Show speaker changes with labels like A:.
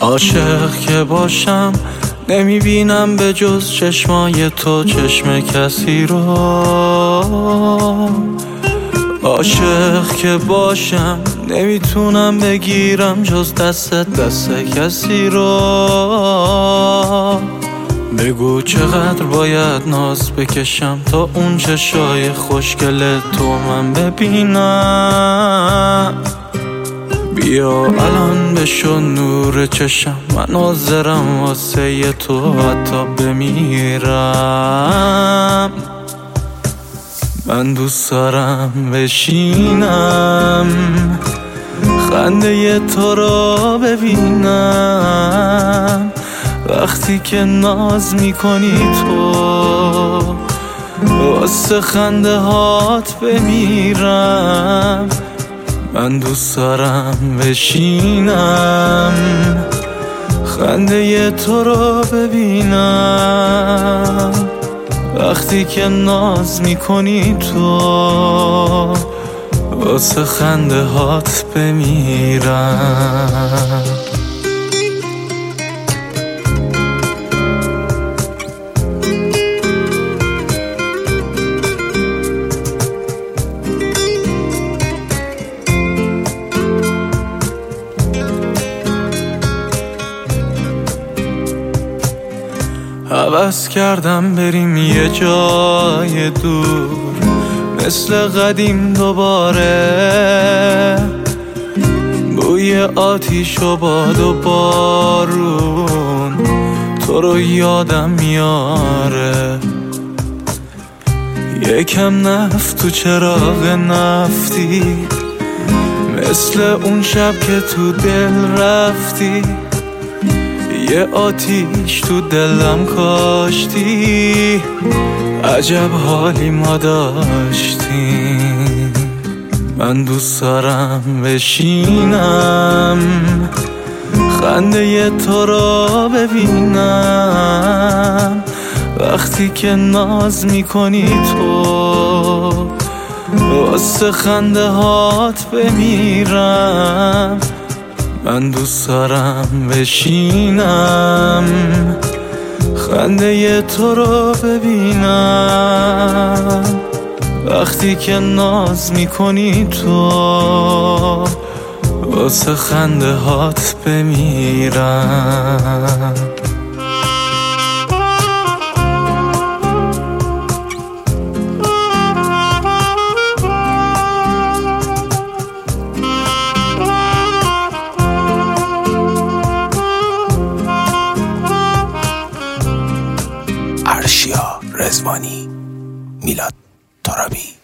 A: عاشق که باشم نمیبینم به جز چشمای تو چشم کسی رو. عاشق که باشم نمیتونم بگیرم جز دست کسی رو. بگو چقدر باید ناز بکشم تا اون چشای خوشگل تو من ببینم. بیا الان بشو نور چشم، من حاضرم واسه تو حتی بمیرم. من دوست دارم بشینم خنده تو رو ببینم. وقتی که ناز میکنی تو واسه خنده هات بمیرم. من دوست دارم بشینم خنده تو رو ببینم. وقتی که ناز میکنی تو واسه خنده هات بمیرم. هوس کردم بریم یه جای دور مثل قدیم دوباره. بوی آتیش و باد و بارون تو رو یادم میاره. یکم نفت تو چراغ نفتی مثل اون شب که تو دل رفتی. یه آتیش تو دلم کاشتی، عجب حالی ما داشتیم. من دوست دارم بشینم خنده تو رو ببینم. وقتی که ناز میکنی تو واسه خنده هات بمیرم. من دوست دارم بشینم خنده تو رو ببینم. وقتی که ناز میکنی تو واسه خنده هات بمیرم.
B: ارشیا رضوانی، میلاد ترابی.